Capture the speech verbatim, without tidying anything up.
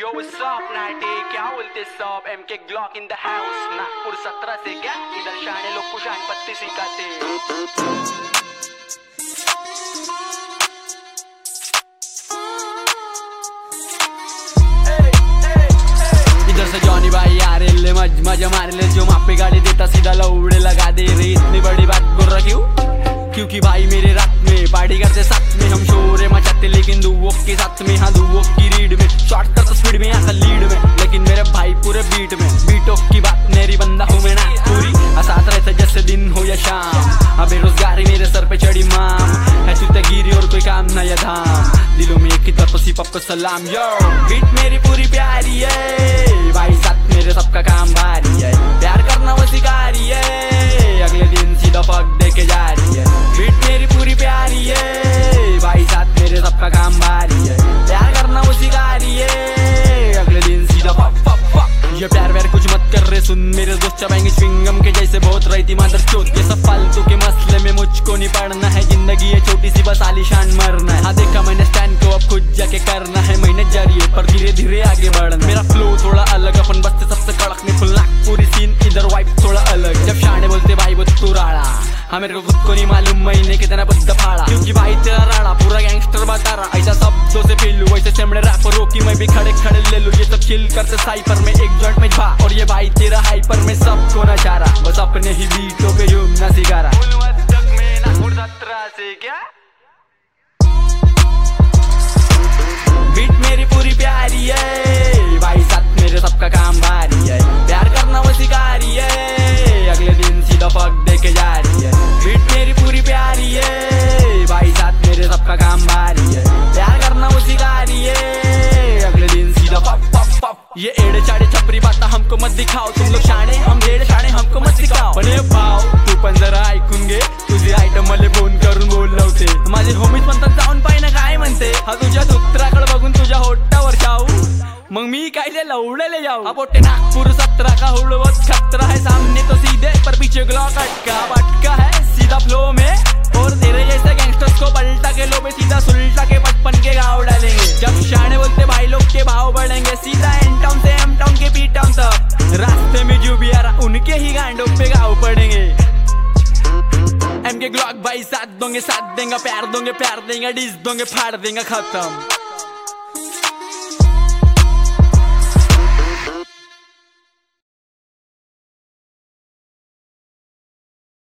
Yo, what's up, नाटे क्या बोलते सब M K Glock in the house Nagpur सत्रह से क्या इधर शाने लोग को शान पत्ती सिखाते। इधर से जॉनी भाई आ रहे ले मज मजा मार ले जो माँ पे गाड़ी देता सीधा लौड़े लगा दे रही। इतनी बड़ी बात बोल रहा क्यों? क्योंकि भाई मेरे रात में पार्टी करते साथ में हम शोरे मचाते लेकिन दुवों के साथ में। हाँ दुवों की रीड में शॉर्ट करता स्पीड में यहाँ लीड में लेकिन मेरे भाई पूरे बीट में। बीटों की बात मेरी बंदा हूँ मैं ना पूरी साथ रहते जैसे दिन हो या शाम। अब बेरोजगारी मेरे सर पे चढ़ी माम है चुते गिरी और कोई काम ना या धाम। दिलों में एक ही तरफ सिर्फ आपको सलाम। यो बीट मेरी पूरी प्यारी है भाई साथ मेरे सबका काम भारी है। प्यार करना वो सिखारी है अगले दिन सीधा फक दे के जा रही है। बीट मेरी पूरी प्यारी है भाई साथ मेरे सबका काम भारी है। प्यार करना वो सिखारी है अगले दिन सीधा फक फक फक। ये प्यार व्यार कुछ मत कर रहे सुन मेरे दोस्त चबाएंगे स्विंगम के जैसे बहुत रहती मादर चोट। ये सब फालतू के मसले में मुझको नहीं पड़ना है। जिंदगी है छोटी सी बस आलीशान मरना है। हाँ देखा मैंने स्टैंड को अब खुद जाके करना है। महीने जारी है पर धीरे धीरे आगे बढ़ना। मेरा फ्लो थोड़ा अलग अपन बसते सबसे कड़क में फुल पूरी सीन इधर वाइब थोड़ा अलग। जब शाने बोलते भाई वो तू राड़ा हाँ मेरे को खुद को नहीं मालूम महीने कितना बुद्ध फाड़ा। क्योंकि भाई तेरा राड़ा पूरा गैंगस्टर बता रहा। ऐसा सब दो से फील वैसे चमड़े रैपरों की मैं भी खड़े खड़े ले लूं। ये सब चिल करते साइपर में एक जॉइंट में भा और ये भाई तेरा हाइपर में सबको नचारा बस अपने ही बीटों पे झूमना सिखारा। से क्या बीट मेरी पूरी प्यारी है भाई साथ मेरे सबका काम भारी है। प्यार करना वो सिखारी है अगले दिन सीधा फक दे के जा रही है। बीट मेरी पूरी प्यारी है भाई साथ मेरे सबका काम भारी है। प्यार करना वो सिखारी है अगले दिन सीधा फक फक फक। ये एड़े चाड़े छपरी बाता हमको मत दिखाओ। तुम लोग शाणे हम डेढ़ शाणे हमको मत सिखाओ। पण भाव तू पण जरा ऐकून घे तुझी आयटम मला फोन करून बोलवते। माझे होमीज म्हणतात जाऊन पाय ना काय म्हणते। हा तुझ्या सूत्राकडे बघून तुझ्या होट्टावर जाऊ मग मी कायले लवडले जाऊ। हा बोटे नागपुर सत्रह का हुड़वत खतरा है सामने तो सीधे पर पीछे ग्लॉक अटका पटका है सीधा फ्लो में। और तेरे जैसे गैंगस्टर्स को पलटा के लो पे सीधा सुलटा के पचपन के गाँव डालेंगे। जब शाने बोलते भाई लोग के भाव बढ़ेंगे सीधा एन टाउन से एम टाउन के पी टाउन तक। रास्ते में जो भी आ रहा उनके ही गांडों पे गाँव पड़ेंगे। एम के ग्लॉक भाई साथ दोगे साथ देंगे प्यार दोगे प्यार देंगे डिस दोगे फाड़ देंगे खत्म।